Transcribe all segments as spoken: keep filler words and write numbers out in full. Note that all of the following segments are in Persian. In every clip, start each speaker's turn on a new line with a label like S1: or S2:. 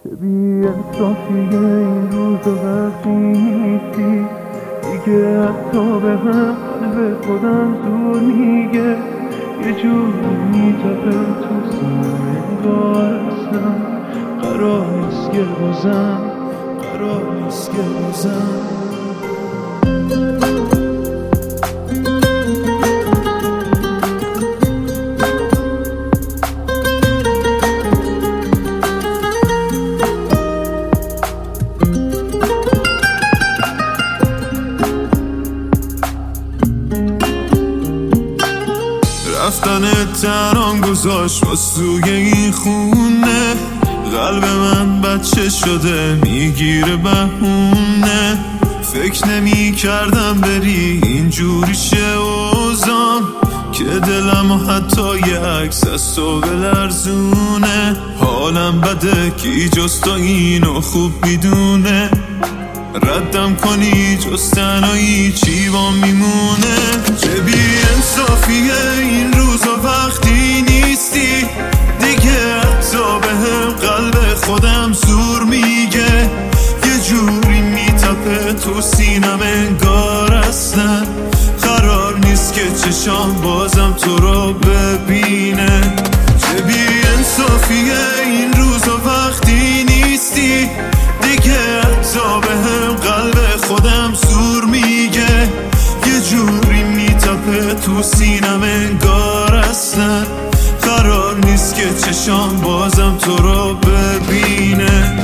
S1: چه بی انصافیه این روز وقتی نیستی دیگه، حتی به هم قلب خودم زور میگه، یه جوری میتپه تو سینه انگار اصلا قرار نیست که بازم قرار نیست که بازم رفتن تنام گذاشت باز توی این خونه، قلب من بچه شده میگیره بهونه. فکر نمی کردم بری اینجوری شه اوزان، که دلم و حتی یه عکس از تو بلرزونه. حالم بده کی جز تو اینو خوب میدونه، ردم کنی جز تنهایی چی با میمونه. چه بی انصافیه این روزا وقتی نیستی دیگه، حتی به هم قلب خودم زور میگه، یه جوری میتپه تو سینم انگار اصلا قرار نیست که چشام بازم تو رو ببینه. چه بی انصافیه این روزا وقتی نیستی دیگه، حتی به هم قلب خودم زور میگه، یه جوری میتپه تو سینم انگار اصلا قرار نیست که چشام بازم تو رو ببینه.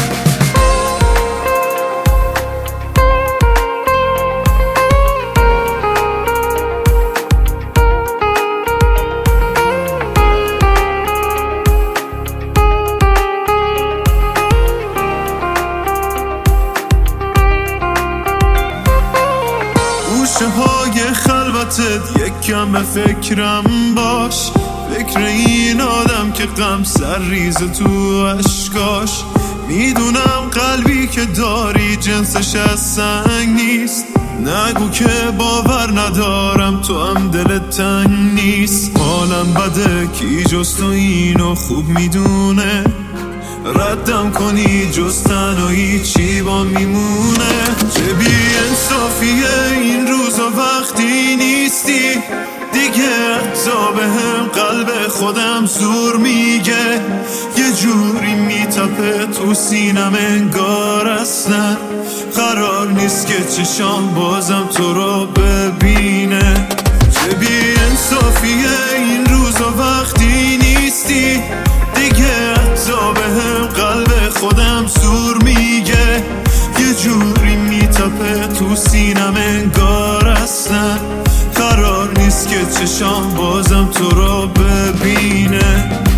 S1: گوشه های خلوتت یک کم به فکرم باش، فکر این آدم که غم سر ریز تو اشکاش. میدونم قلبی که داری جنسش از سنگ نیست، نگو که باور ندارم تو هم دلت تنگ نیست. حالم بده کی جز تو اینو خوب میدونه، ردم کنی جز تنهایی چی با میمونه. چه بی انصافیه این روزا وقتی نیستی دیگه، حتی به هم قلب خودم زور میگه، یه جوری میتپه تو سینم انگار اصلا قرار نیست که چشام بازم تو رو ببینه. چه بی انصافیه این روزا وقتی نیستی دیگه، حتی به هم قلب خودم زور میگه، یه جوری میتپه تو سینم انگار اصلا قرار نیست که چشام بازم تو رو ببینه.